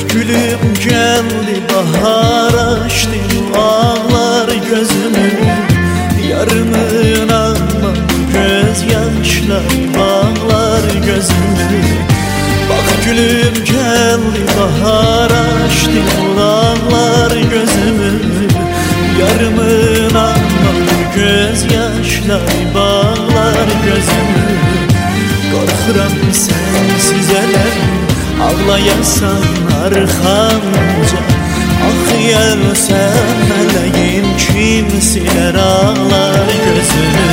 gülüm geldi, bahar açtı ağlar gözümü. Yarımın ama gözyaşlar bağlar gözümü. Bak gülüm geldi, bahar açtı ağlar gözümü. Yarımın ama gözyaşlar bağlar gözümü. Korkuram sensiz elem, ağlayasan arxamca. Axıyarsan mələyim, kim siler ağlar gözümü.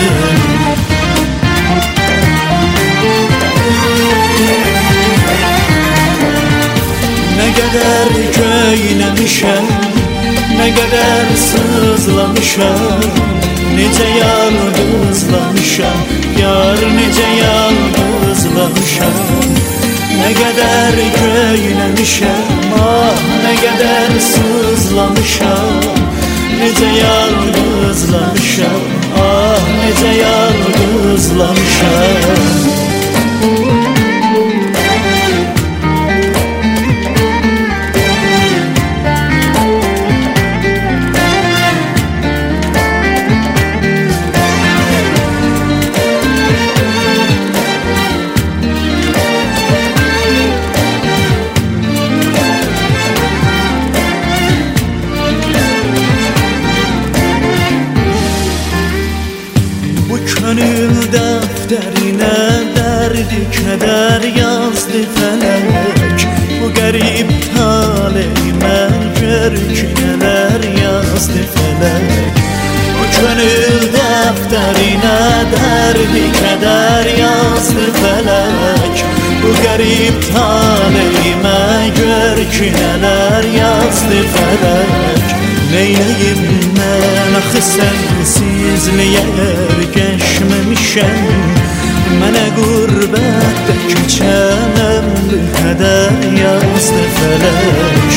Ne kadar köylemişem, ne kadar sızlamışam, nece yalnızlamışam, yar nece yalnızlamışam. Ne kadar köylemişem, ah ne kadar sızlamışam, nece yalnızlamışam, ah nece yalnızlamışam. Gönül defterine derdi keder yazdı felek. Bu garip taleyime gör ki neler yazdı felek. Bu gönül defterine derdi keder yazdı felek. Bu garip taleyime gör ki neler yazdı felek. Neyleyim mən axı sensizliyə ergeşmemişəm. Mənə qürbətdə keçən ömrü qədər yazdı felek.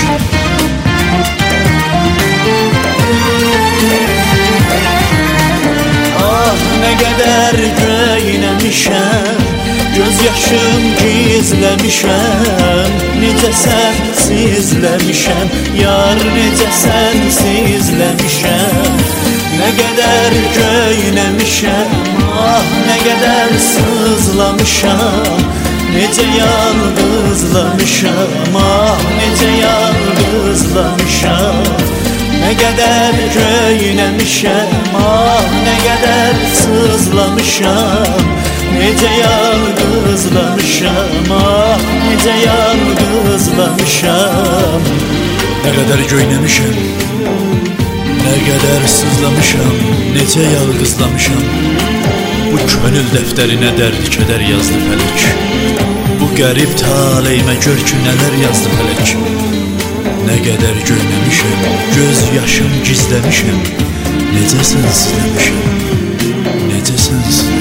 Ah nə qədər göyləmişəm, göz yaşım gizləmişəm. Necə sənsizləmişəm, yar necə sənsizləmişəm. Ne kadar köylemişem, ah ne kadar sızlamışam, nece yalnızlamışam, ah nece yalnızlamışam. Ne kadar köylemişem, ah ne kadar sızlamışam, nece yalnızlamışam, ah nece yalnızlamışam. Ne kadar köylemişem, ne kadar sızlamışam, nece yalnızlamışam. Bu könül defterine dert keder yazdı felek. Bu garip taleyime gör ki neler yazdı felek. Ne kadar göylemişim, göz yaşım gizlemişim. Nece sensizlemişim, nece sensizlemişim.